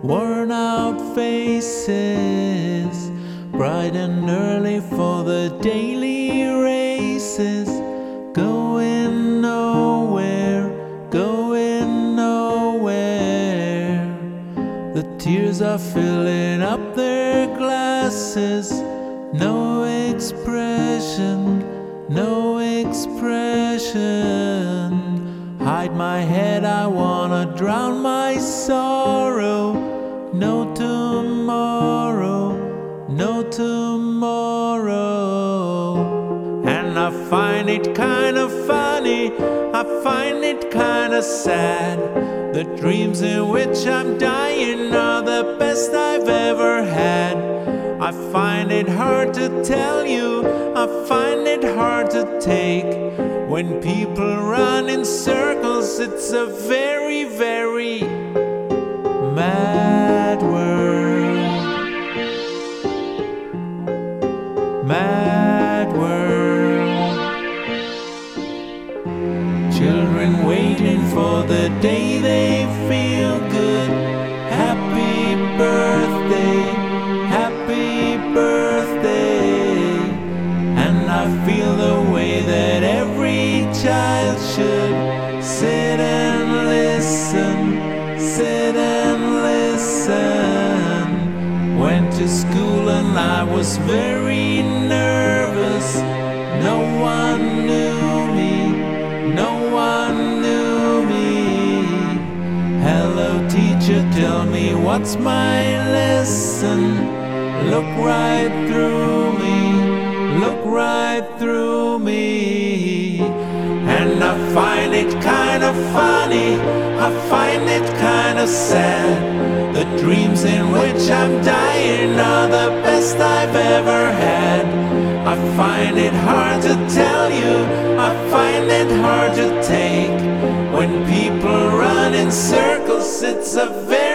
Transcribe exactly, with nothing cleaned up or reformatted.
worn out faces, bright and early for the daily races, going nowhere, going nowhere. The tears are filling up their glasses, no expression, no expression. Hide my head, I wanna drown my sorrow. No tomorrow, no tomorrow. And I find it kinda funny, I find it kinda sad. The dreams in which I'm dying are the best I've ever had. I find it hard to tell you, I find it hard to take. When people run in circles, it's a very, very mad world. Mad world. Children waiting for the day they feel good. Happy birthday, happy birthday. And I feel the way that every child should. Sit and listen, sit and listen. Went to school and I was very nervous. No one knew me, no one knew me. Hello teacher, tell me what's my lesson. Look right through me, look right through me. And I find it kind of funny, I find it kind of sad. The dreams in which I'm dying are the best I've ever had. I find it hard to tell you, I find it hard to take. When people run in circles, it's a very